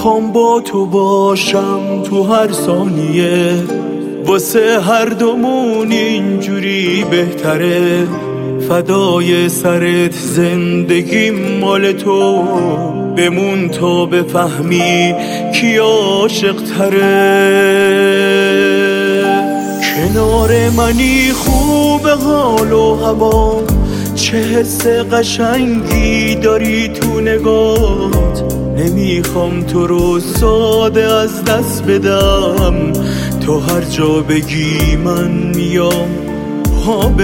میخوام با تو باشم تو هر ثانیه، واسه هر دومون اینجوری بهتره. فدای سرت زندگیم مال تو، بمون تا بفهمی کی عاشق تره. کنار منی خوب حال و هوا، چه حس قشنگی داری تو نگات. نمیخوام تو رو ساده از دست بدم، تو هر جا بگی من میام پا به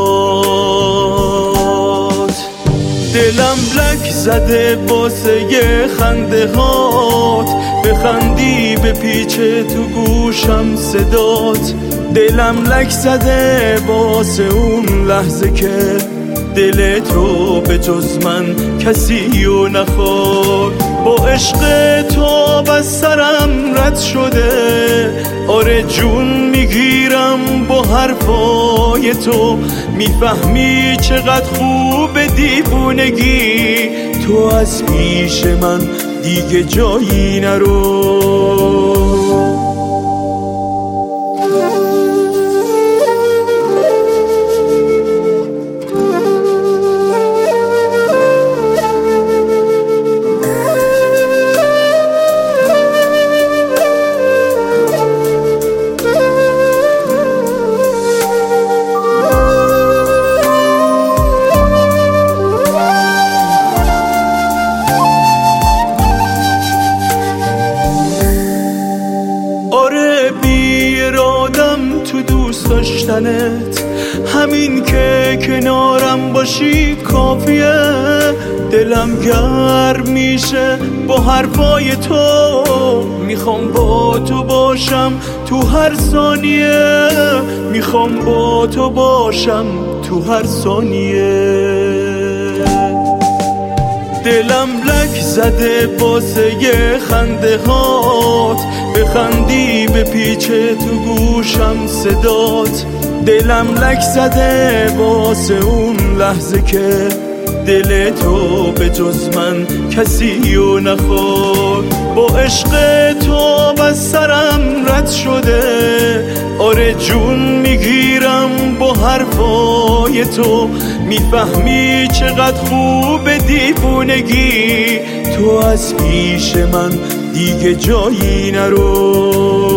پات. دلم لک زده واسه یه خنده هات، بخندی به پیچه تو گوشم صدات. دلم لک زده واسه اون لحظه که دل تو به جز من کسی رو نخواد. با عشق تو از سرم رد شده، آره جون میگیرم با حرفای تو. میفهمی چقدر خوب دیوونگی، تو از پیش من دیگه جایی نرو. تو دوست داشتنت، همین که کنارم باشی کافیه. دلم گرم میشه با حرفای تو، میخوام با تو باشم تو هر ثانیه. میخوام با تو باشم تو هر ثانیه. دلم لک زده واسه یه خنده هات، بخندی به پیچه تو گوشم صدات. دلم لک زده واسه اون لحظه که دل تو به جز من کسی رو نخواد. با عشق تو از سرم رد شده، آره جون میگیرم با حرفای تو. میفهمی چقدر خوب دیوونگی، تو از پیش من دیگه جایی نرو.